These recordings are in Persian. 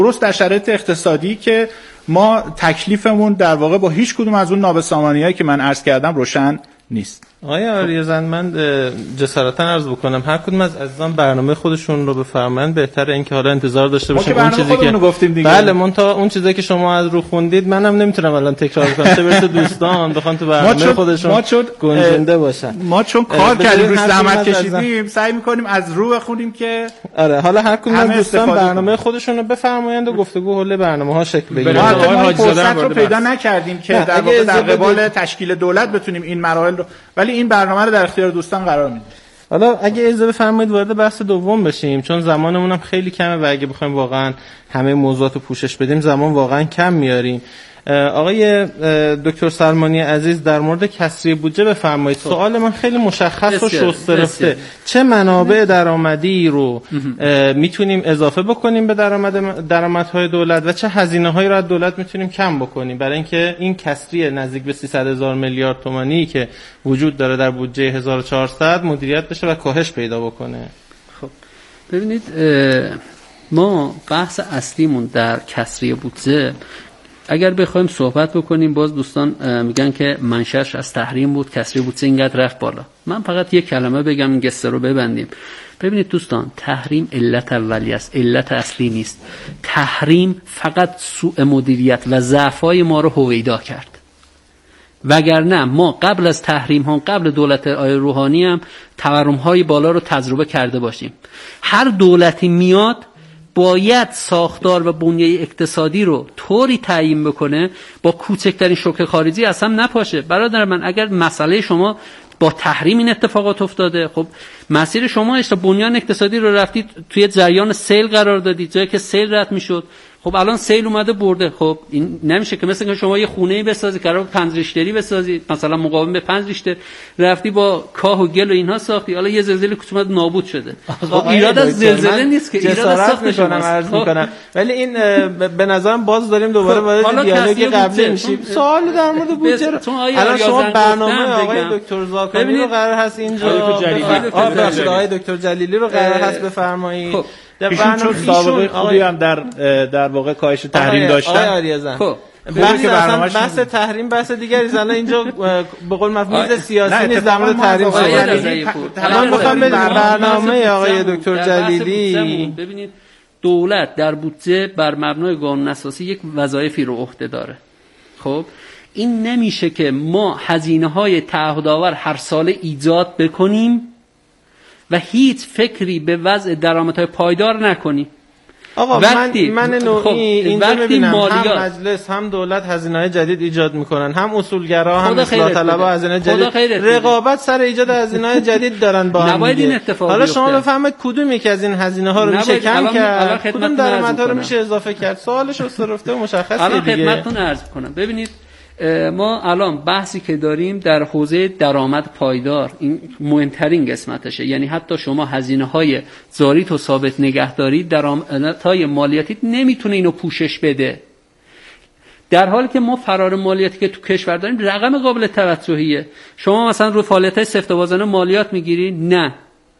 درست در شرایط اقتصادی که ما تکلیفمون در واقع با هیچ کدوم از اون نابسامانی‌هایی که من عرض کردم روشن نیست. آقای آریازن، من جسارتا عرض بکنم هر کدوم از عزیزان برنامه خودشون رو بفرمایند، بهتره اینکه حالا انتظار داشته باشیم اون چیزی که گفتیم دیگه. بله، منتها اون چیزی که شما از رو خوندید منم نمیتونم الان تکرار کنم، چه برسه دوستان بخوان تو برنامه خودشون گنجونده باشن. ما چون کار کردیم روش زحمت کشیدیم سعی می‌کنیم از رو بخونیم که آره، حالا هر کدوم از دوستان برنامه خودشون رو بفرمایند و گفتگو حول برنامه‌ها شکل بگیره. ما فرصت رو پیدا نکردیم که در واقع در قبال تشکیل دولت بتونیم این مراحل رو، ولی این برنامه رو در اختیار دوستان قرار میدیم. حالا اگه اجازه بفرمایید وارد بحث دوم بشیم، چون زمانمون هم خیلی کمه و اگه بخوایم واقعا همه موضوعات رو پوشش بدیم زمان واقعا کم میاریم. آقای دکتر سلمانی عزیز در مورد کسری بودجه بفرمایید. سوال من خیلی مشخص و شسته رفته. چه منابع درآمدی رو میتونیم اضافه بکنیم به درآمدهای دولت و چه هزینه‌هایی رو از دولت میتونیم کم بکنیم برای اینکه این کسری نزدیک به 300,000 میلیارد تومانی که وجود داره در بودجه 1400 مدیریت بشه و کاهش پیدا بکنه؟ خب ببینید، ما بحث اصلیمون در کسری بودجه اگر بخوایم صحبت بکنیم، باز دوستان میگن که منشأش از تحریم بود، کسری بودجه اینقدر رفت بالا. من فقط یک کلمه بگم این قصه رو ببندیم. ببینید دوستان، تحریم علت اولی است، علت اصلی نیست. تحریم فقط سوء مدیریت و ضعف‌های ما رو هویدا کرد. وگرنه ما قبل از تحریم ها، قبل دولت آقای روحانی هم تورم های بالا رو تجربه کرده باشیم. هر دولتی میاد باید ساختار و بنیه اقتصادی رو طوری تعیین بکنه با کوچکترین شوک خارجی اصلا نپاشه. برادر من، اگر مسئله شما با تحریم این اتفاقات افتاده، خب مسیر شما است، بنیان اقتصادی رو رفتید توی جریان سیل قرار دادید، جایی که سیل رد میشد. خب الان سیل اومده برده. خب این نمیشه که مثلا شما یه خونه‌ای بسازی، قرار 5 ریشتری بسازی، مثلا مقاوم به 5 ریشتر، رفتی با کاه و گل و اینها ساختی، حالا یه زلزله کوچولو نابود شده. خب ایراد از زلزله نیست که، ایراد از ساخت شماست. عرض می‌کنم ولی این به نظرم باز داریم دوباره وارد دیالوگ قبلی میشیم. سوال در مورد بودجه الان شما برنامه آقای دکتر زاکانی رو قرار هست اینجا آقای دکتر جلیلی رو قرار هست بفرمایید. ایشون چون سابقه خوبی هم در واقع کاهش تحریم داشتن. خب بحث تحریم بحث دیگری زنه اینجا به قول معروف سیاسی نیست، در مورد تحریم من می‌خوام به برنامه آقای دکتر جلیلی. ببینید، دولت در بودجه بر مبنای قانون اساسی یک وظایفی رو عهده داره. خب این نمیشه که ما هزینه‌های تعهدآور هر ساله ایجاد بکنیم و هیچ فکری به وضع درآمدهای پایدار نکنیم. آقا من نوعی اینجا میبینم هم مجلس هم دولت هزینه‌های جدید ایجاد میکنن، هم اصولگرا هم اصلاح طلبا هزینه جدید، رقابت سر ایجاد هزینه‌های جدید دارن با هم دیگه. حالا شما بفهمید کدوم یکی از این هزینه‌ها رو میشه کم کرد، کدوم درآمدها رو میشه اضافه کرد. سوالش استرفته و مشخصه دیگه. الان خدمتتون عرض کنم. ببینید، ما الان بحثی که داریم در حوزه درآمد پایدار، این مهمترین قسمتشه. یعنی حتی شما هزینه‌های جاری و ثابت نگهداری، درآمدهای مالیاتی نمیتونه اینو پوشش بده، در حالی که ما فرار مالیاتی که تو کشور داریم رقم قابل توجهیه. شما مثلا رو فعالیت‌های سفت و وازانه مالیات میگیری؟ نه.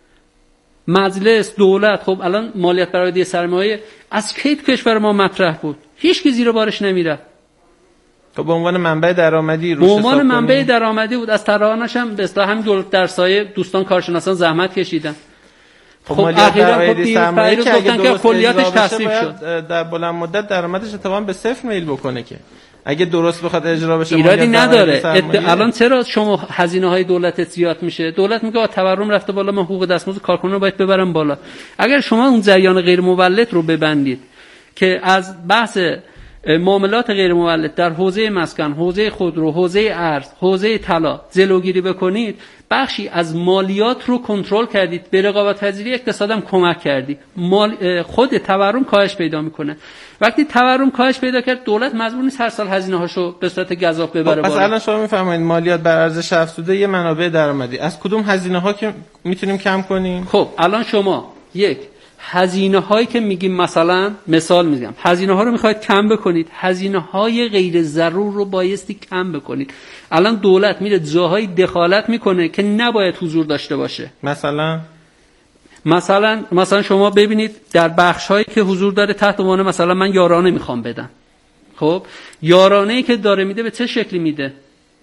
مجلس، دولت، خب الان مالیات برآورده سرمایه از کی تو کشور ما مطرح بود؟ هیچ کی زیر بارش نمیرفت. خب به عنوان منبع درآمدی روش حساب کنیم. به عنوان منبع درآمدی بود. از طراحانش هم به اصطلاح همین دولت در سایه دوستان کارشناسان زحمت کشیدن. خب مالیات برآورده سرمایه که اگه درست کلیاتش تصویب شد در بلند مدت درآمدش اتفاقا به صفر میل بکنه، که اگه درست بخواد اجرا بشه ایرادی نداره. الان چرا شما هزینه‌های دولت زیاد میشه؟ دولت میگه تورم رفته بالا، من حقوق دستمزد کارکنان رو باید ببرم بالا. اگر شما اون جریان غیر مولد رو ببندید که از بحث معاملات غیر مولد در حوزه مسکن، حوزه خودرو، حوزه ارز، حوزه طلا جلوگیری بکنید، بخشی از مالیات رو کنترل کردید، به رقابت پذیری اقتصادم کمک کردید. خود تورم کاهش پیدا میکنه. وقتی تورم کاهش پیدا کرد، دولت مجبور نیست هر سال هزینه‌هاشو به صورت گزاف ببره بالا. مثلا شما میفرمایید مالیات بر ارزش افزوده یه منابع درآمدی، از کدوم هزینه‌ها که میتونیم کم کنیم؟ خب الان شما یک هزینه هایی که میگیم، مثلا مثال میگم، هزینه ها رو میخواید کم بکنید، هزینه های غیر ضرور رو بایستی کم بکنید. الان دولت میره جاهای دخالت میکنه که نباید حضور داشته باشه. مثلا شما ببینید در بخش‌هایی که حضور داره تحت عنوان مثلا من یارانه میخوام بدم، خب یارانه‌ای که داره میده به چه شکلی میده؟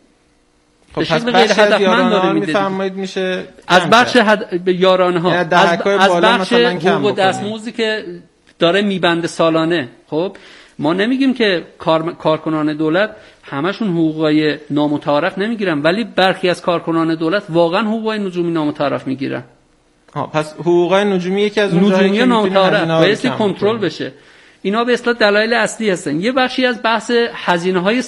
خب پس بخش از یارانه ها میفرمایید میشه از بخش یارانه ها، از بخش حقوق و دستمزدی که داره میبنده سالانه. خب ما نمیگیم که کارکنان دولت همشون حقوقای نامتعارف نمیگیرن، ولی برخی از کارکنان دولت واقعا حقوقای نجومی نامتعارف میگیرن. پس حقوقای نجومی یکی از اون نجومی نامتعارف بایستی کنترل بشه. اینا به اصطلاح دلایل اصلی هستن. یه بخشی از بحث هزینه‌های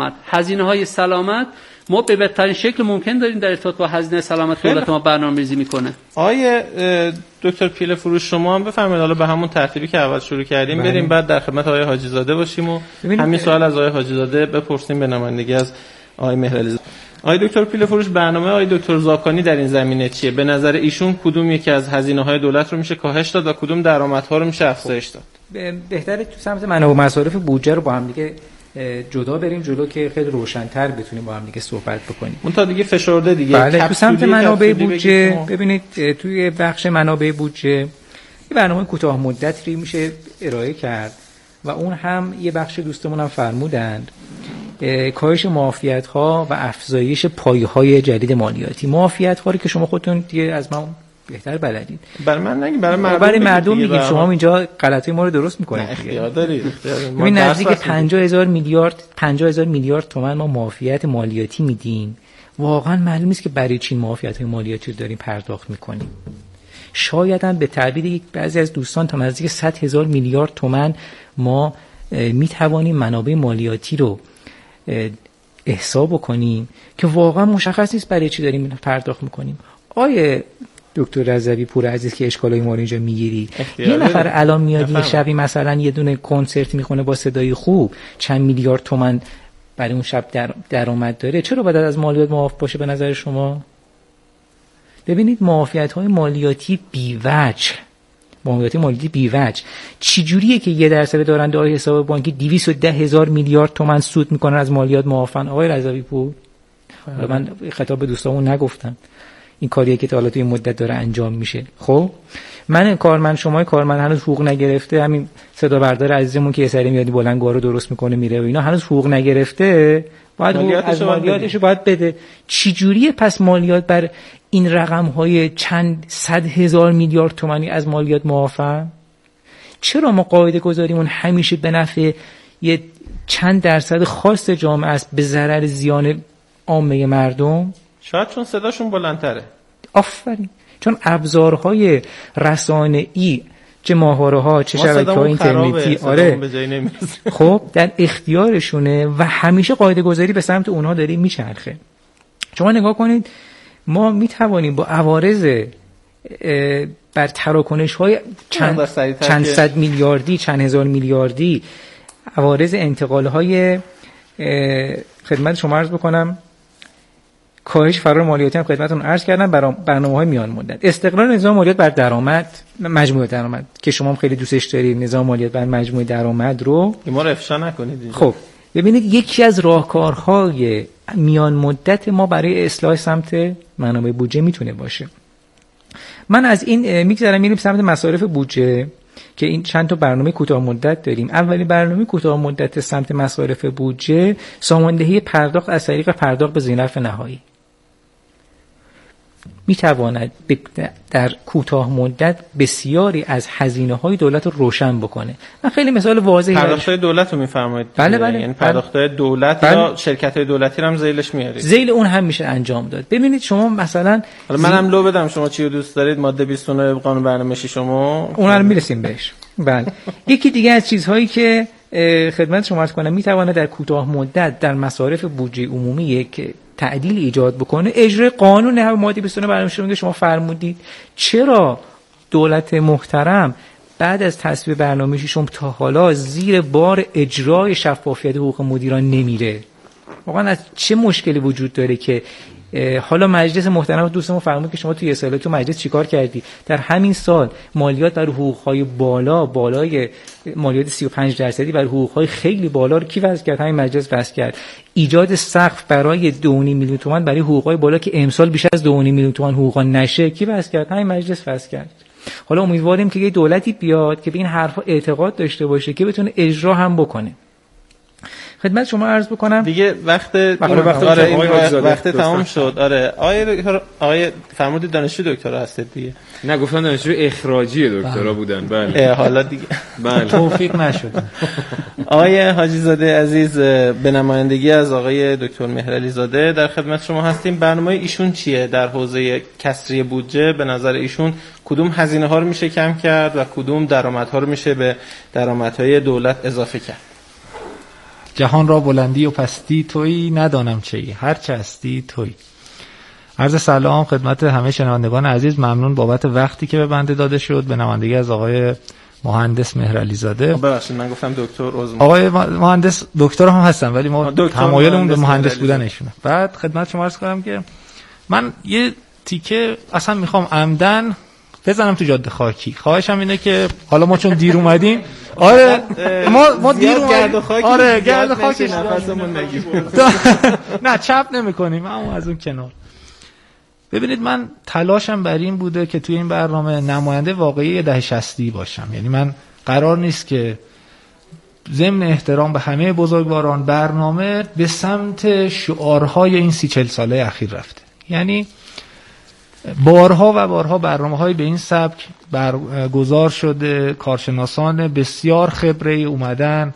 سلامت ما به بهترین شکل ممکن داریم در ارتباط با هزینه سلامت دولت ما برنامه‌ریزی میکنه. آیه دکتر پیله فروش شما هم بفرمایید، حالا به همون ترتیبی که اول شروع کردیم بریم، بعد در خدمت آقای حاجی زاده باشیم و همین سوال از آقای حاجی زاده بپرسیم به نمایندگی از آقای مهرعلی. آقای دکتر پیله فروش، برنامه آقای دکتر زاکانی در این زمینه چیه؟ به نظر ایشون کدوم یکی از هزینه‌های دولت رو میشه کاهش داد و کدوم درآمدها رو میشه افزایش داد؟ بهتره تو سمت منابع و مصارف بودجه رو با هم دیگه جدا بریم جلو که خیلی روشن‌تر بتونیم با هم دیگه صحبت بکنیم. اون تا دیگه فشرده دیگه. بله، تو سمت منابع بودجه ببینید توی بخش منابع بودجه یه برنامه کوتاه مدتی میشه ارائه کرد و اون هم یه بخش دوستمون هم فرمودند کاهش معافیت‌ها و افزایش پایه‌های جدید مالیاتی. معافیت‌ها رو که شما خودتون دیگه از من بهتر بلدید. برای من نگید، برای مردم میگید. شما اینجا غلطی ما رو درست میکنید. اختیار دارید. ببین نزدیک 50000 میلیارد تومان ما معافیت مالیاتی میدیم. واقعا معلوم نیست که برای چی معافیت‌های مالیاتی رو داریم پرداخت میکنیم. شاید هم به تعبیر یک بعضی از دوستان تا نزدیک 100,000 میلیارد تومان ما میتوانیم منابع مالیاتی رو حساب بکنیم که واقعا مشخص نیست برای چی داریم پرداخت میکنیم. آیه دکتر رضوی پور عزیز که اشکالای ما رو اینجا میگیری، یه نفر الان میاد یه شبی مثلا یه دونه کنسرت میخونه با صدای خوب، چند میلیارد تومان برای اون شب درآمد داره، چرا باید از مالیات معاف باشه به نظر شما؟ ببینید معافیت‌های مالیاتی بی‌وجه چی جوریه که 1% دارنده های حساب بانکی 210,000 میلیارد تومان سود میکنن از مالیات معافن؟ آقای رضوی پور، من خطاب به دوستامون نگفتم این کاریه که تا حالا توی مدت داره انجام میشه. خب من کارمند، شما کارمند هنوز حقوق نگرفته، همین صدا بردار عزیزمون که یه سری میاد بلندگوها رو درست میکنه میره و اینا هنوز حقوق نگرفته، باید از مالیاتش باید بده. چی جوریه پس مالیات بر این رقم‌های چند صد هزار میلیارد تومانی از مالیات معافن؟ چرا ما قاعده گذاریمون همیشه به نفع یه چند درصد خاص جامعه است به ضرر زیان عامه مردم؟ شاید چون صداشون بلندتره. آفرین. چون ابزارهای رسانه‌ای، چه ماهواره‌ها چه شبکه‌های اینترنتی، آره خب در اختیارشونه و همیشه قاعده گذاری به سمت اونها داره میچرخه. شما نگاه کنید، ما میتوانیم با عوارض بر تراکنش‌های چند صد میلیاردی، چند هزار میلیاردی، عوارض انتقال‌های خدمت شما عرض بکنم، کاهش فرار مالیاتی هم خدمتتون عرض کردم، برنامه‌های میان مدت، استقرار نظام مالیات بر درآمد، مجموع درآمد که شما هم خیلی دوستش دارید، نظام مالیات بر مجموع درآمد رو ما رو افشا نکنید اینجا. خب ببینید یکی از راهکارهای میان مدت ما برای اصلاح سمت منابع بودجه میتونه باشه. من از این میگذرم میریم سمت مصارف بودجه که این چند تا برنامه کوتاه مدت داریم. اولی برنامه کوتاه مدت سمت مصارف بودجه ساماندهی پرداخت از طریق پرداخت به ذی‌نفع نهایی میتواند در کوتاه مدت بسیاری از هزینه‌های دولت رو روشن بکنه. من خیلی مثال واضحی پرداخت‌های دولت رو می‌فرمایید؟ بله. یعنی پرداخت‌های دولت یا شرکت‌های دولتی رو هم ذیلش میارید؟ ذیل اون هم میشه انجام داد. ببینید شما مثلا حالا منم لو بدم، شما چی رو دوست دارید؟ ماده 29 قانون برنامه‌ریزی شما اون رو میرسیم بهش. بله. یکی دیگه از چیزهایی که خدمت شما عرض کنم میتواند در کوتاه مدت در مصارف بودجه عمومی یک تعدیل ایجاد بکنه، اجرای قانون ماده 29 برنامه‌ریزی که شما فرمودید. چرا دولت محترم بعد از تصویب برنامه‌ریزی شما تا حالا زیر بار اجرای شفافیت حقوق مدیران نمیره؟ واقعا از چه مشکلی وجود داره که حالا مجلس محترم دوستمون فرمود که شما توی سال تو مجلس چیکار کردی؟ در همین سال مالیات بر حقوق‌های بالای مالیات 35% بر حقوق‌های خیلی بالا رو کی وضع کرد؟ همین مجلس وضع کرد. ایجاد سقف برای 2.5 میلیون تومان برای حقوق‌های بالا که امسال بیش از 2.5 میلیون تومان حقوقا نشه کی وضع کرد؟ همین مجلس وضع کرد. حالا امیدواریم که یه دولتی بیاد که به این حرفا اعتقاد داشته باشه که بتونه اجرا هم بکنه. خدمت شما عرض بکنم دیگه وقت تمام شد. آره آقای فرمودید دانشجو دکترا هستید دیگه. نه گفتن دانشجو اخراجی دکترا بودن. بله حالا دیگه بله توفیق نشد. آقای حاجی زاده عزیز، به نمایندگی از آقای دکتر مهرعلی زاده در خدمت شما هستیم. برنامه ایشون چیه در حوزه کسری بودجه؟ به نظر ایشون کدوم هزینه ها رو میشه کم کرد و کدوم درآمدها رو میشه به درآمدهای دولت اضافه کرد؟ جهان را بلندی و پستی تویی، ندانم چیی، هر چه هستی تویی. عرض سلام خدمت همه شنوندگان عزیز. ممنون بابت وقتی که به بنده داده شد. به نمایندگی از آقای مهندس مهرعلی زاده. ببخشید من گفتم دکتر عزم. آقای مهندس دکتر هم هستن ولی ما تمایلمون به مهندس بودنشونه. بعد خدمت شما عرض کنم که من یه تیکه اصلا میخوام عمدن بزنم تو جاده خاکی. خواهشم اینه که حالا ما چون دیر اومدیم ما دیر اومدیم. آره گرد خاکی نفسمون نگیر. نه چپ نمی‌کنیم اما از اون کنار. ببینید من تلاشم بر این بوده که توی این برنامه نماینده واقعی دهه 60 باشم. یعنی من قرار نیست که ضمن احترام به همه بزرگواران برنامه به سمت شعارهای این 30-40 ساله اخیر رفته. یعنی بارها و بارها برنامه‌های به این سبک برگزار شده، کارشناسان بسیار خبره اومدن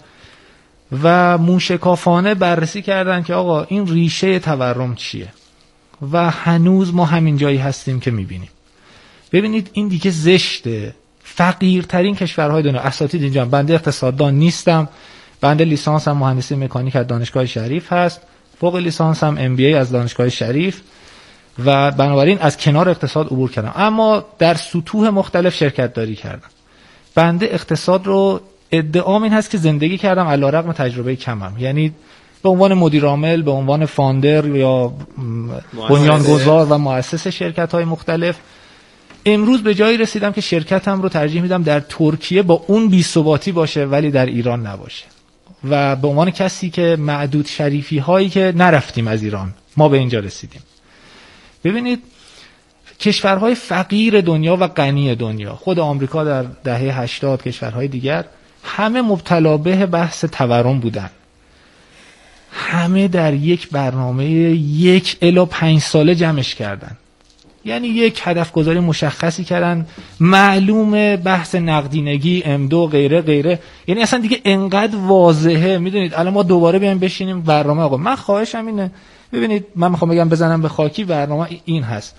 و موشکافانه بررسی کردن که آقا این ریشه تورم چیه و هنوز ما همین جایی هستیم که میبینیم. ببینید این دیگه زشته. فقیرترین کشورهای دنیا، اساتید اینجا، بنده اقتصاددان نیستم، بنده لیسانس هم مهندسی مکانیک از دانشگاه شریف هست، فوق لیسانس هم MBA از دانشگاه شریف و بنابراین از کنار اقتصاد عبور کردم، اما در سطوح مختلف شرکت داری کردم. بنده اقتصاد رو ادعام این هست که زندگی کردم علیرغم تجربه کمم، یعنی به عنوان مدیر عامل، به عنوان فاندر یا بنیانگذار و مؤسس شرکت‌های مختلف. امروز به جایی رسیدم که شرکتم رو ترجیح میدم در ترکیه با اون بی‌ثباتی باشه ولی در ایران نباشه، و به عنوان کسی که معدود شریفی هایی که نرفتیم از ایران ما به اینجا رسیدیم. ببینید کشورهای فقیر دنیا و غنی دنیا، خود آمریکا در دهه 80، کشورهای دیگر، همه مبتلا به بحث تورم بودن. همه در یک برنامه 1 الی 5 ساله جمعش کردن، یعنی یک هدف گذاری مشخصی کردن، معلومه بحث نقدینگی، M2 غیره غیره، یعنی اصلا دیگه انقدر واضحه. میدونید الان ما دوباره بیایم بشینیم برنامه، آقا من خواهشم اینه، ببینید من میخوام بگم بزنم به خاکی، برنامه این هست.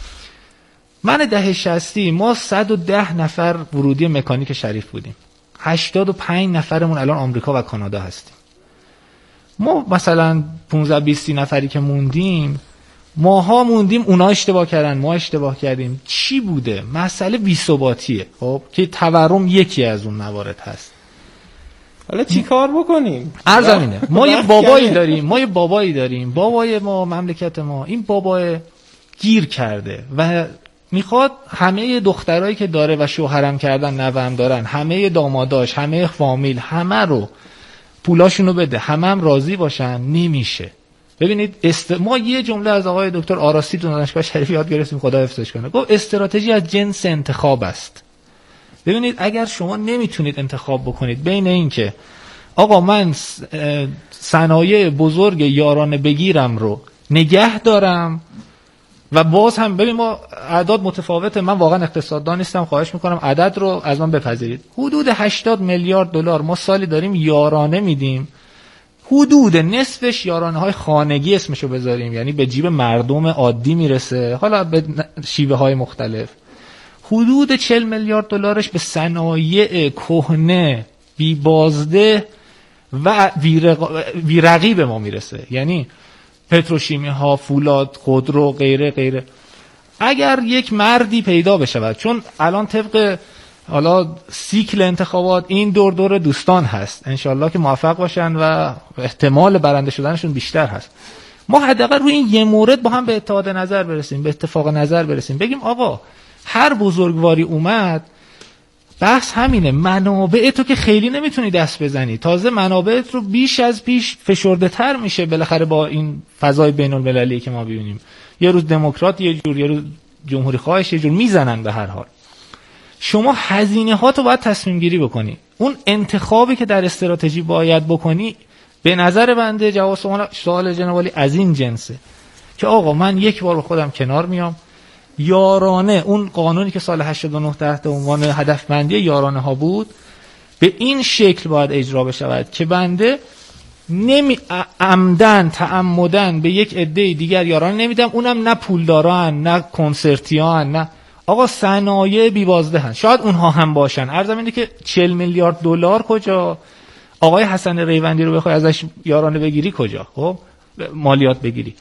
من دهه 60 ما 110 نفر ورودی مکانیک شریف بودیم، 85 نفرمون الان آمریکا و کانادا هستیم. ما مثلا 15-20 نفری که موندیم، ماها موندیم، اونا اشتباه کردن، ما اشتباه کردیم. چی بوده؟ مسئله بی‌ثباتیه، خب که تورم یکی از اون موارد هست. حالا چی کار بکنیم؟ ارزم اینه ما یه بابایی داریم، بابای ما، مملکت ما، این بابا گیر کرده و میخواد همه دخترایی که داره و شوهرم کردن، نوام دارن، همه داماداش، همه فامیل، همه رو پولاشونو بده، همه هم راضی باشن. نمیشه. ببینید ما یه جمله از آقای دکتر آراسی تو دانشگاه شریف یاد گرفتیم، خدا حفظش کنه، گفت استراتژی از جنس انتخاب است. ببینید اگر شما نمیتونید انتخاب بکنید بین این که آقا من صنایع بزرگ یارانه بگیرم رو نگه دارم و باز هم، ببین ما اعداد متفاوته، من واقعا اقتصاددان نیستم، خواهش میکنم عدد رو از من بپذیرید. حدود 80 میلیارد دلار ما سالی داریم یارانه میدیم، حدود نصفش یارانه های خانگی اسمشو بذاریم، یعنی به جیب مردم عادی میرسه، حالا به شیوه های مختلف. حدود 40 میلیارد دلارش به صنایع کهنه بی بازده و بی‌رقیب ما میرسه، یعنی پتروشیمی ها، فولاد، خودرو، غیره غیره. اگر یک مردی پیدا بشه، چون الان طبق حالا سیکل انتخابات این دور دوستان هست، انشالله که موفق باشن و احتمال برنده شدنشون بیشتر هست، ما حداقل روی این یه مورد با هم به اتحاد نظر برسیم، به اتفاق نظر برسیم، بگیم آقا هر بزرگواری اومد، بحث همینه، منابع تو که خیلی نمیتونی دست بزنی، تازه منابعت رو بیش از پیش فشرده تر میشه بالاخره با این فضای بین المللی که ما ببینیم، یه روز دموکرات یه جور، یه روز جمهوری خواهش یه جور، میزنن به هر حال. شما هزینه ها تو باید تصمیم گیری بکنی. اون انتخابی که در استراتژی باید بکنی به نظر بنده جواب سوال جناب عالی از این جنسه که آقا من یک بار با خودم کنار میام، یارانه اون قانونی که سال 89 تحت عنوان هدفمندی یارانه ها بود به این شکل باید اجرا بشود که بنده عمدن تعمدن به یک عده دیگر یارانه نمیدم، اونم نه پولداران نه کنسرتیان نه آقا صنایع بی‌بازدهن، شاید اونها هم باشن. عرضم اینه که 40 میلیارد دلار کجا، آقای حسن ریوندی رو بخوای ازش یارانه بگیری کجا، خب مالیات بگیری.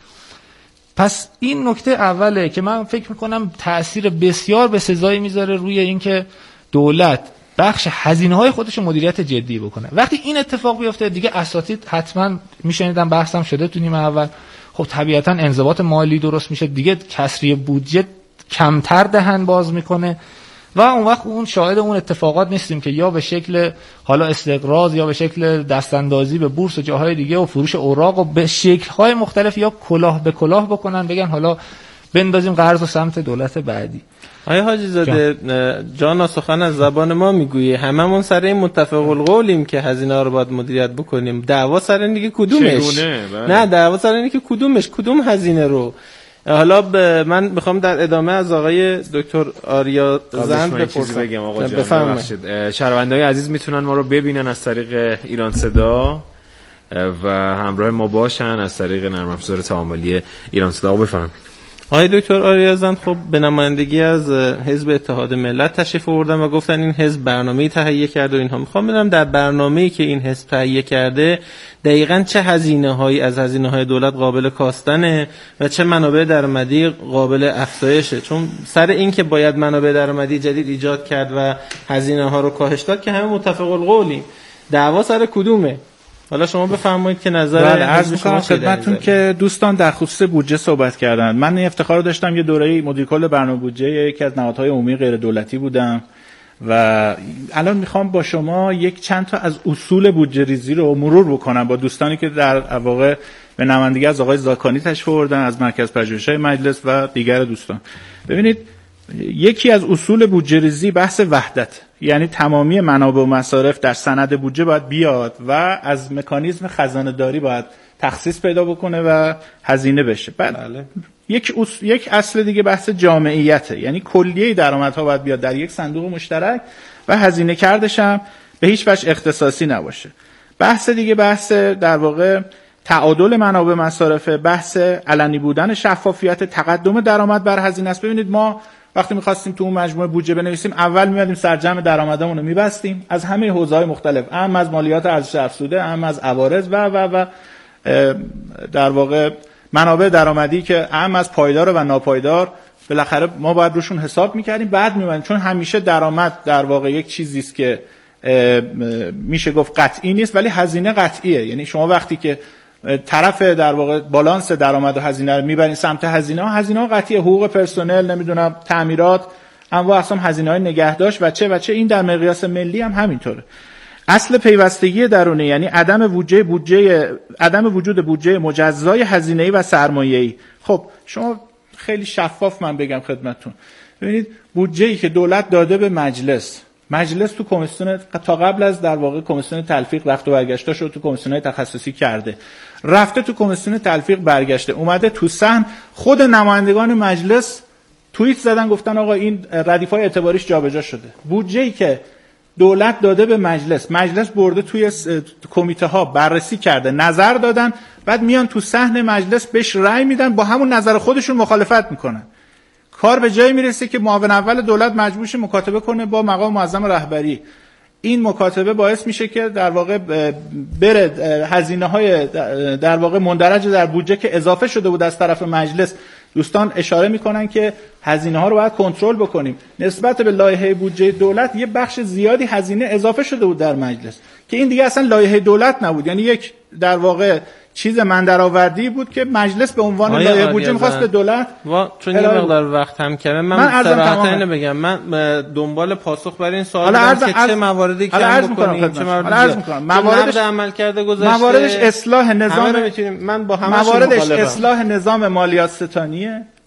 پس این نکته اوله که من فکر میکنم تأثیر بسیار به سزایی میذاره روی اینکه دولت بخش هزینه‌های خودش رو مدیریت جدی بکنه. وقتی این اتفاق بیفته دیگه اساتید حتما میشنیدم بحثم شده تو نیمه اول، خب طبیعتا انضباط مالی درست میشه دیگه، کسری بودجه کمتر دهن باز میکنه و اون وقت اون شاهد اون اتفاقات نیستیم که یا به شکل حالا استقراض یا به شکل دستاندازی به بورس و جاهای دیگه و فروش اوراق و به شکل‌های مختلف یا کلاه به کلاه بکنن بگن حالا بندازیم قرض و سمت دولت بعدی. آیا حاجی زاده جان سخن از زبان ما میگویی هممون سر این متفق القولیم که هزینه رو باید مدیریت بکنیم، دعوا سر این دیگه کدومش؟ نه دعوا سر اینه که کدوم هزینه رو. حالا من میخوام در ادامه از آقای دکتر آریا زند بپرسم. بگم آقا جان ببخشید، شنونده‌های عزیز میتونن ما رو ببینن از طریق ایران صدا و همراه ما باشن از طریق نرم افزار تعاملی ایران صدا. بفرمایید. آقای دکتر آریا زند خب به نمایندگی از حزب اتحاد ملت تشریف آوردن و گفتن این حزب برنامه‌ای تهیه کرده و اینها. میخوام بدونم در برنامه‌ای که این حزب تهیه کرده دقیقاً چه هزینه‌هایی از هزینه‌های دولت قابل کاستنه و چه منابع درآمدی قابل افزایشه، چون سر این که باید منابع درآمدی جدید ایجاد کرد و هزینه‌ها رو کاهش داد که همه متفق القولیم، دعوا سر کدومه؟ حالا شما بفرمایید که نظر عرض می‌کنم خدمتتون که دوستان در خصوص بودجه صحبت کردن. من این افتخار داشتم یه دوره‌ای مدیر کل برنامه بودجه یکی از نهادهای عمومی غیر دولتی بودم و الان میخوام با شما یک چند تا از اصول بودجه ریزی رو مرور بکنم با دوستانی که در واقع به نمایندگی از آقای زاکانی تشریف آوردن از مرکز پژوهش‌های مجلس و دیگر دوستان. ببینید یکی از اصول بودجه ریزی بحث وحدت، یعنی تمامی منابع و مصارف در سند بودجه باید بیاد و از مکانیزم خزانه داری باید تخصیص پیدا بکنه و هزینه بشه. بعد یک اصل دیگه بحث جامعیته، یعنی کلیه درآمدها باید بیاد در یک صندوق مشترک و هزینه کردش هم به هیچ وجه اختصاصی نباشه. بحث دیگه بحث در واقع تعادل منابع مصارف، بحث علنی بودن، شفافیت، تقدم درآمد بر هزینه است. ببینید ما وقتی می‌خواستیم تو اون مجموعه بودجه بنویسیم اول می‌مدیم سرجم درآمدامون رو می‌بستیم از همه حوزه‌های مختلف، اهم از مالیات ارزش افزوده، اهم از عوارض و در واقع منابع درآمدی که اهم از پایدار و ناپایدار، بالاخره ما باید روشون حساب می‌کردیم. بعد می‌مدیم چون همیشه درآمد در واقع یک چیزی است که میشه گفت قطعی نیست ولی هزینه قطعیه. یعنی شما وقتی که طرف در واقع بالانس درآمد و هزینه رو میبرین سمت هزینه‌ها قطعیه، حقوق پرسنل، نمیدونم تعمیرات، انواع اقسام هزینه‌های نگهداشت و چه این در مقیاس ملی هم همینطوره. اصل پیوستگی درونی یعنی عدم وجود بودجه مجزای هزینه‌ای و سرمایه‌ای. خب شما خیلی شفاف من بگم خدمتتون، ببینید بودجه‌ای که دولت داده به مجلس تو کمیسیون تا قبل از در واقع کمیسیون تلفیق رفت و برگشته شد، تو کمیسیون‌های تخصصی کرده، رفته تو کمیسیون تلفیق برگشته، اومده تو صحن، خود نمایندگان مجلس توییت زدن گفتن آقا این ردیف‌های اعتباریش جابجا شده. بودجه‌ای که دولت داده به مجلس برده توی کمیته‌ها بررسی کرده، نظر دادن، بعد میان تو صحن مجلس بهش رأی میدن، با همون نظر خودشون مخالفت میکنن. کار به جایی میرسه که معاون اول دولت مجبور شه مکاتبه کنه با مقام معظم رهبری. این مکاتبه باعث میشه که در واقع بره هزینه‌های در واقع مندرج در بودجه که اضافه شده بود از طرف مجلس. دوستان اشاره میکنن که هزینه‌ها رو باید کنترل بکنیم. نسبت به لایحه بودجه دولت یه بخش زیادی هزینه اضافه شده بود در مجلس که این دیگه اصلا لایحه دولت نبود، یعنی یک در واقع چیز من درآوردی بود که مجلس به عنوان لایحه بودجه می‌خواست به دولت چون یه مقدار وقت هم کمه من صراحتا اینو بگم، من دنبال پاسخ برای این سوال دارم که چه مواردی کم بکنیم، چه مواردی عمل کرده گذشته، مواردش اصلاح نظام، من با همش مواردش اصلاح نظام مالیات ستانیه،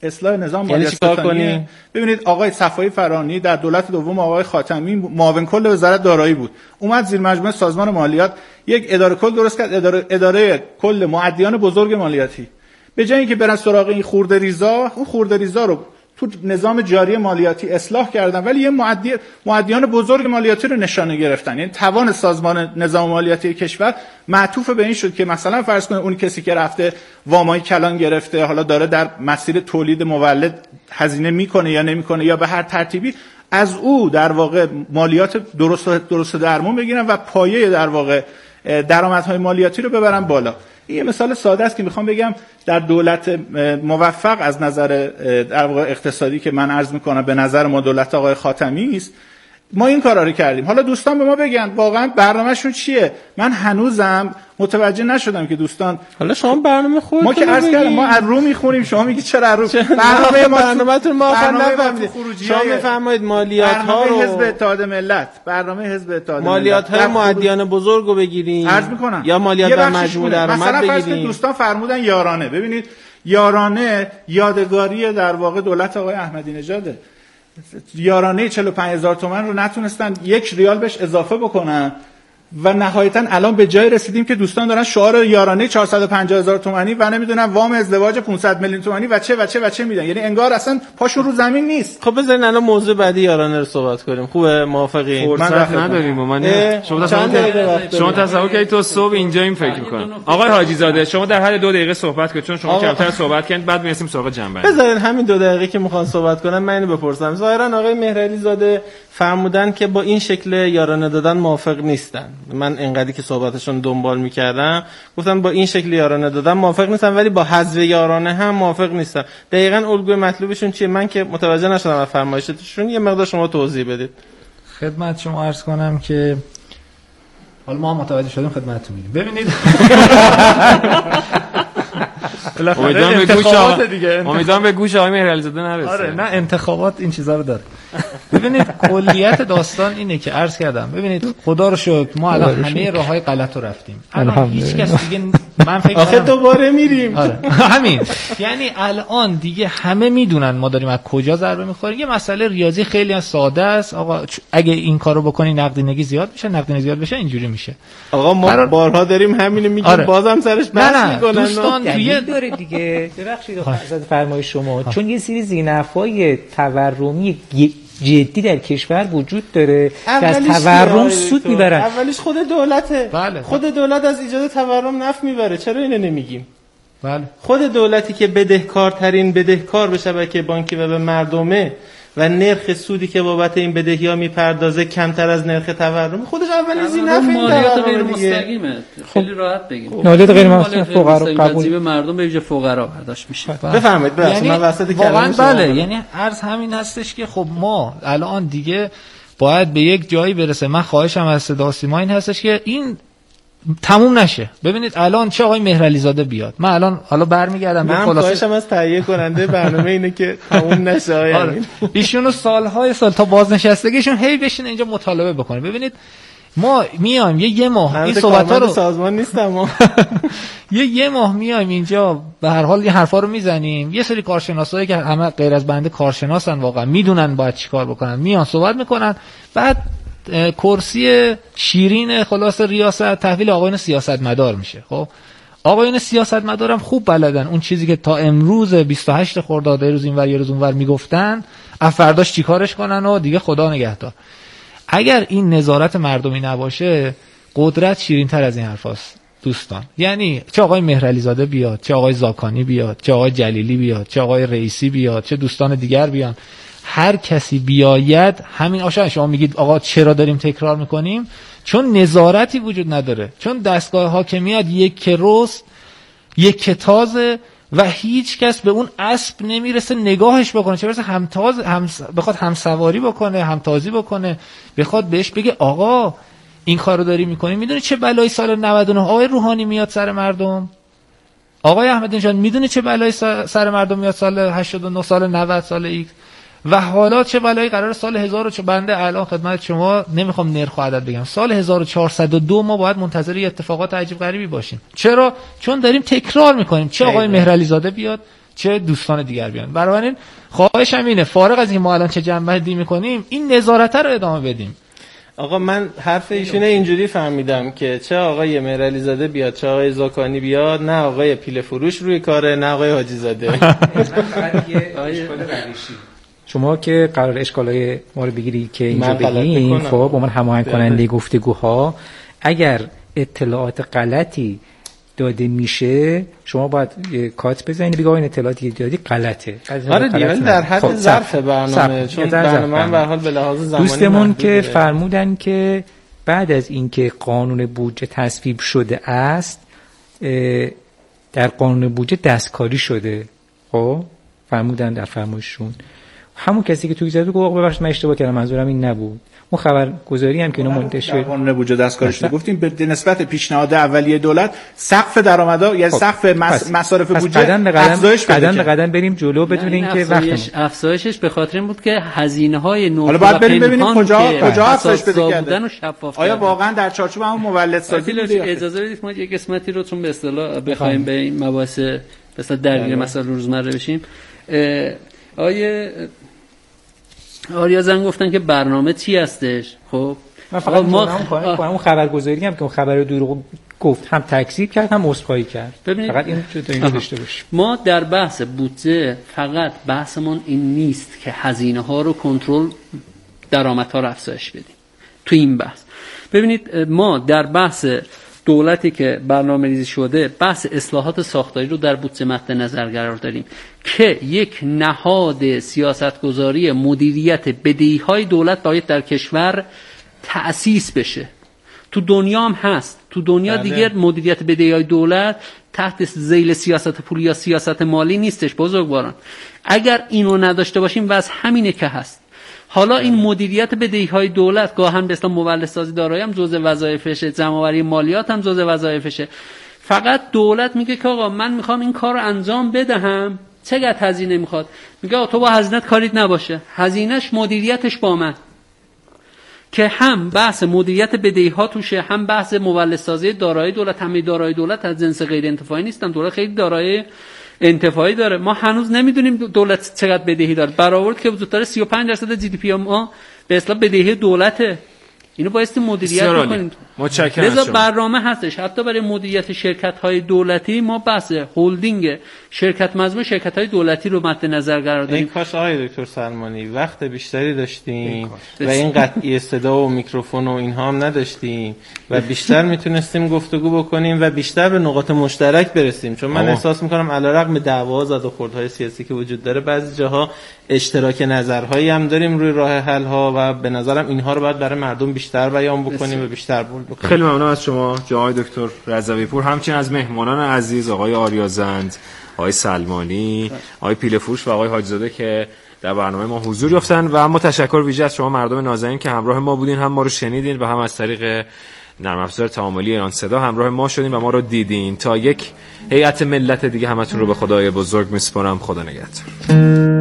اصلاح نظام مالیات ستانی. ببینید آقای صفایی فرانی در دولت دوم آقای خاتمی معاون کل وزارت دارایی بود، اومد زیر مجموعه سازمان مالیات یک اداره کل درست کرد، اداره کل معدیان بزرگ مالیاتی. به جای اینکه برن سراغ این خورده ریزا، اون خورده ریزا رو تو نظام جاری مالیاتی اصلاح کردن، ولی یه معدیان بزرگ مالیاتی رو نشانه گرفتن. یعنی توان سازمان نظام مالیاتی کشور معطوف به این شد که مثلا فرض کنید اون کسی که رفته وامای کلان گرفته، حالا داره در مسیر تولید مولد هزینه میکنه یا نمیکنه یا به هر ترتیبی، از او در واقع مالیات درست درمون بگیرن و پایه در واقع درآمدهای مالیاتی رو ببرن بالا. این یه مثال ساده است که میخوام بگم در دولت موفق از نظر در واقع اقتصادی که من عرض میکنم به نظر ما دولت آقای خاتمی است، ما این کارا رو کردیم. حالا دوستان به ما بگن واقعا برنامه‌شون چیه. من هنوزم متوجه نشدم که دوستان، حالا شما برنامه خودتون ما که عرض کردم ما از رو میخونیم، شما میگید چرا از رو؟ برنامه‌تون ما آخر نفهمیدید. شما میفرمایید مالیات‌ها رو حزب اتحاد ملت، برنامه حزب اتحاد مالیات‌های معدیان بزرگ رو بگیریم عرض میکنم، یا مالیات بر مجموع درآمد بگیریم. مثلا دوستان فرمودن یارانه. ببینید یارانه یادگاری در واقع دولت آقای احمدی نژاده. یارانه 45000 تومان رو نتونستن 1 ریال بهش اضافه بکنن و نهایتا الان به جای رسیدیم که دوستان دارن شعار یارانه 450000 تومانی و نمیدونن وام ازدواج 500 میلیون تومانی و چه میدن. یعنی انگار اصلا پاشون رو زمین نیست. خب بذارین الان موضوع بعدی یارانه رو صحبت کنیم. خوبه؟ موافقین؟ فرصت نداریم ما. شما تصور کنید تو صبح اینجا این فکر می‌کنید. آقای حاجی زاده شما در حد 2 دقیقه صحبت کنید چون شما کمتر صحبت کردید، بعد میرسیم سراغ جنبندی. بذارین همین 2 دقیقه که میخوان صحبت کنن من اینو بپرسم. ظاهرا آقای مهرعلی زاده فرمودن که با این شکل یارانه دادن موافق نیستن. من انقدری که صحبتشون دنبال میکردم گفتم با این شکل یارانه دادن موافق نیستن، ولی با حذف یارانه هم موافق نیستن. دقیقاً الگوی مطلوبشون چیه؟ من که متوجه نشدم از فرمایشاتشون، یه مقدار شما توضیح بدید. خدمت شما عرض کنم که حالا ما متوجه شدیم خدمتتون میگیم. ببینید امیدوارم به گوش آقای مهرعلی زاده نرسه. آره نه انتخابات این چیزا رو داره. ببینید کلیت داستان اینه که عرض کردم، ببینید خدا رو شکر ما الان همه راههای غلط رو رفتیم. الان هیچ کس دیگه من فکر آخه دوباره میریم. آره همین، یعنی الان دیگه همه میدونن ما داریم از کجا ضربه میخوریم. یه مسئله ریاضی خیلی ساده است. آقا اگه این کارو بکنی نقدینگی زیاد میشه، نقدینگی زیاد بشه اینجوری میشه. آقا ما بارها داریم همینو میگیم. آره. بازم سرش بحث میکنن. دوستان توی داره دیگه. ببخشید حضرت فرمایش شما، چون یه سری زینفای تورمی جدی در کشور وجود داره که از تورم سود میبرن. اولیش خود دولته. بله. خود دولت از ایجاد تورم نفع میبره. چرا اینو نمیگیم؟ بله. خود دولتی که بدهکارترین بدهکار به شبکه بانکی و به مردمه و نرخ سودی که بابت این بدهی‌ها میپردازه کمتر از نرخ تورم، خودش اولین زینف این مالیات غیر مستقیمه. خیلی راحت بگیم. مالیات غیر مستقیم فقرا قبول به مردم به ویژه فقرا برداشت میشه. بفرمایید. یعنی من وسط کلام بله، یعنی عرض همین هستش که خب ما الان دیگه باید به یک جایی برسه. من خواهشم از صدا سیما این هستش که این تموم نشه. ببینید الان چه آقای مهرعلی زاده بیاد، من الان حالا برمیگردم به خلاصه. خواهشم از تهیه کننده برنامه اینه که تموم نشه. آره. ایشونو سالهای سال تا بازنشستگیشون هی بشین اینجا مطالبه بکنه. ببینید ما میایم یه ماه این صحبت‌ها رو سازمان نیستم ما یه ماه میایم اینجا به هر حال یه حرفا رو میزنیم. یه سری کارشناسایی که همه غیر از بنده کارشناسن، واقعا میدونن باید چیکار بکنن، میان صحبت میکنن، بعد کرسی شیرین خلاص ریاست تحویل آقایون سیاستمدار میشه. خب آقایون سیاستمدارم خوب بلدن اون چیزی که تا امروز 28 خرداد روز اینور یه روز اونور میگفتن فرداش چیکارش کنن و دیگه خدا نگهدار. اگر این نظارت مردمی نباشه قدرت شیرین تر از این حرفاست دوستان. یعنی چه آقای مهرعلی زاده بیاد، چه آقای زاکانی بیاد، چه آقای جلیلی بیاد، چه آقای رئیسی بیاد، چه دوستان دیگر بیان، هر کسی بیاید همین آشان شما میگید آقا چرا داریم تکرار میکنیم؟ چون نظارتی وجود نداره، چون دستگاه حاکمیت یک کروس یک کتازه و هیچ کس به اون اسب نمیرسه نگاهش بکنه، چه برسه بخواد همسواری بکنه، همتازی بکنه، بخواد بهش بگه آقا این کارو داری میکنی. میدونی چه بلایی سال 99 آقای روحانی میاد سر مردم؟ آقای احمدی نژاد میدونی چه بلایی سر مردم میاد سال 89 سال 90 سال ایکس؟ و حالا چه بلایی قرار سال 1000 چه بنده الان خدمت شما نمیخوام نرخ و عدد بگم، سال 1402 ما باید منتظر اتفاقات عجیب غریبی باشیم. چرا؟ چون داریم تکرار میکنیم. چه آقای مهرعلی زاده بیاد، چه دوستان دیگر بیان. بنابراین خواهشم اینه فارغ از این ما الان چه جنبندی می‌کنیم این نظارت رو ادامه بدیم. آقا من حرف ایشونه اینجوری فهمیدم که چه آقای مهرعلی زاده بیاد چه آقای زاکانی بیاد، نه آقای پیله فروش روی کاره نه آقای حاجی زاده. شما که قرار اشکالای ما رو بگیری که اینجا بگیم، خب با من هماهنگ کننده گفتگوها اگر اطلاعات غلطی داده میشه شما باید کات بزنید بگید این اطلاعاتی که دادی غلطه. آره دیگه در حد ظرف برنامه، چون برنامه به حال به لحاظ زمانی دوستمون که فرمودن که بعد از اینکه قانون بودجه تصویب شده است در قانون بودجه دستکاری شده. خب فرمودن در فرمایششون همون کسی که توی زد گفت ببخشید من اشتباه کردم منظورم این نبود. اون خبرگزاری هم که اینو منتشر قانون بودجه دستکاری شده گفتیم به نسبت پیشنهاد اولیه دولت سقف درآمدها یعنی سقف مصارف بودجه افزایش بده. قدم به قدم بریم جلو بدون اینکه افزایشش به خاطر این بود که هزینه‌های نو حالا باید بریم ببینیم کجا افزایش پیدا کرده. آیا واقعا در چارچوب همون مولدسازی اجازه بدید ما یک قسمتی رو چون به اصطلاح بخوایم به این مباحث به اصطلاح درگیر مسائل روزمره بشیم. آریا زن گفتن که برنامه چی هستش. خب من فقط اون خبرگزاری هم که اون خبر رو دروغ گفت هم تکذیب کرد هم عذرخواهی کرد. فقط اینو داشته باشیم. ما در بحث بودجه فقط بحثمون این نیست که هزینه ها رو کنترل درآمدها رو افزایش بدیم. تو این بحث ببینید ما در بحث دولتی که برنامه‌ریزی شده بحث اصلاحات ساختاری رو در بودجه مد نظر قرار داریم که یک نهاد سیاستگذاری مدیریت بدهی‌های دولت باید در کشور تأسیس بشه. تو دنیا هم هست. تو دنیا دیگر مدیریت بدهی‌های دولت تحت ذیل سیاست پولی یا سیاست مالی نیستش بزرگواران. اگر اینو نداشته باشیم وضع همینه که هست. حالا این مدیریت بدهی‌های دولت گاهن به اصطلاح مولدسازی دارایی هم جزء وظایفشه، جمع‌آوری مالیات هم جزء وظایفشه. فقط دولت میگه که آقا من میخوام این کار رو انجام بدهم، چقدر هزینه میخواد؟ میگه آقا تو با هزینه‌ت کاریت نباشه، هزینه‌اش مدیریتش با من. که هم بحث مدیریت بدهی‌ها توشه، هم بحث مولدسازی دارایی دولت. همه دارایی دولت از جنس غیر انتفاعی نیستن، دولت خیلی دارایی انتفاعی داره. ما هنوز نمیدونیم دولت چقدر بدهی داره. برآورد که وجود داره 35% جی دی پی ما به اصطلاح بدهی دولته. اینو بایستی مدیریت بکنیم. متشکرم. لذا برنامه هستش حتی برای مدیریت شرکت‌های دولتی ما بحث هلدینگ شرکت مجموعه شرکت‌های دولتی رو مد نظر قرار دادیم. این کاش آقای دکتر سلمانی وقت بیشتری داشتیم و این قطعی صدا و میکروفون و اینها هم نداشتیم و بیشتر میتونستیم گفتگو بکنیم و بیشتر به نقاط مشترک برسیم، چون من احساس می‌کنم علیرغم دعوا زد و خوردهای سیاسی که وجود داره بعضی جاها اشتراک نظرهایی هم داریم روی راه حل ها و به نظرم اینها رو باید برای مردم بیشتر بیان بکنیم و بیشتر بول بکنیم. خیلی ممنونم از شما جناب دکتر رضوی پور، همچنین از مهمانان عزیز آقای آریازند، آقای سلمانی، آقای پیله‌فروش و آقای حاجی‌زاده که در برنامه ما حضور یافتن و اما تشکر ویژه از شما مردم نازنین که همراه ما بودین، هم ما رو شنیدین و هم از طریق نرم افزار تعاملی ایران صدا همراه ما شدین و ما رو دیدین. تا یک هیئت ملت دیگه همتون رو به خدای بزرگ میسپارم. خدا نگهدار.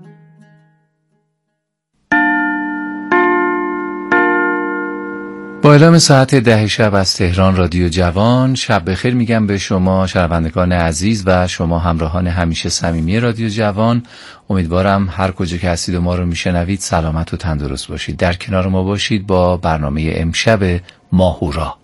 با اعلام ساعت 10 شب از تهران رادیو جوان شب بخیر میگم به شما شنوندگان عزیز و شما همراهان همیشه صمیمی رادیو جوان. امیدوارم هر کجا که هستید و ما رو میشنوید سلامت و تندرست باشید. در کنار ما باشید با برنامه امشب ماهورا.